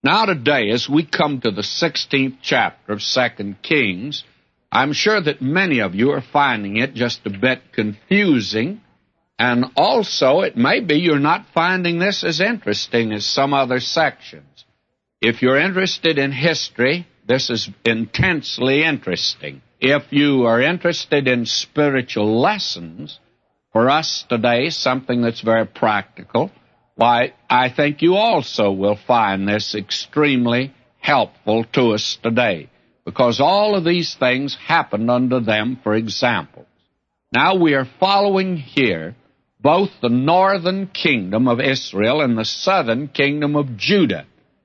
Now today, as we come to the 16th chapter of 2 Kings, I'm sure that many of you are finding it just a bit confusing, and also it may be you're not finding this as interesting as some other sections. If you're interested in history, this is intensely interesting. If you are interested in spiritual lessons, for us today, something that's very practical, why, I think you also will find this extremely helpful to us today, because all of these things happened unto them for examples. Now we are following here both the northern kingdom of Israel and the southern kingdom of Judah.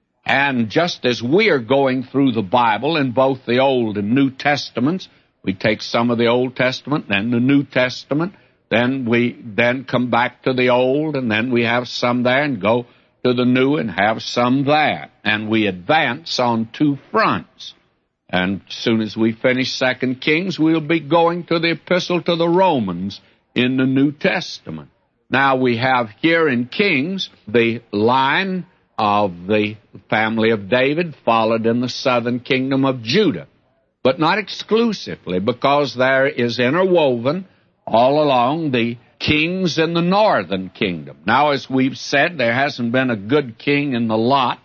And just as we are going through the Bible in both the Old and New Testaments, we take some of the Old Testament, then the New Testament, then we come back to the Old, and then we have some there and go to the New and have some there. And we advance on two fronts. And as soon as we finish 2 Kings, we'll be going to the Epistle to the Romans in the New Testament. Now we have here in Kings the line of the family of David followed in the southern kingdom of Judah, but not exclusively, because there is interwoven all along the kings in the northern kingdom. Now, as we've said, there hasn't been a good king in the lot,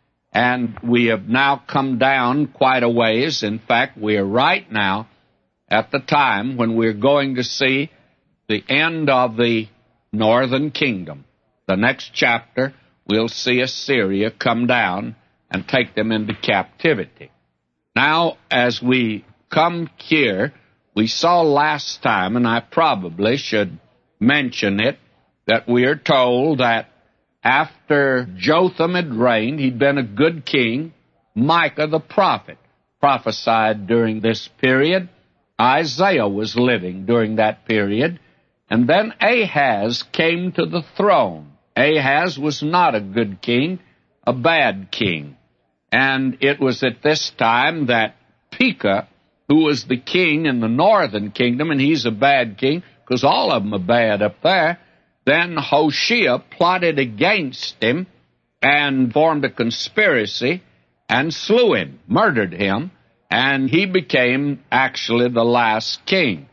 and we have now come down quite a ways. In fact, we are right now at the time when we're going to see the end of the northern kingdom. The next chapter, we'll see Assyria come down and take them into captivity. Now, as we come here, we saw last time, and I probably should mention it, that we are told that after Jotham had reigned, he'd been a good king. Micah the prophet prophesied during this period. Isaiah was living during that period. And then Ahaz came to the throne. Ahaz was not a good king, a bad king. And it was at this time that Pekah, who was the king in the northern kingdom, and he's a bad king, because all of them are bad up there, then Hoshea plotted against him and formed a conspiracy and slew him, murdered him, and he became actually the last king.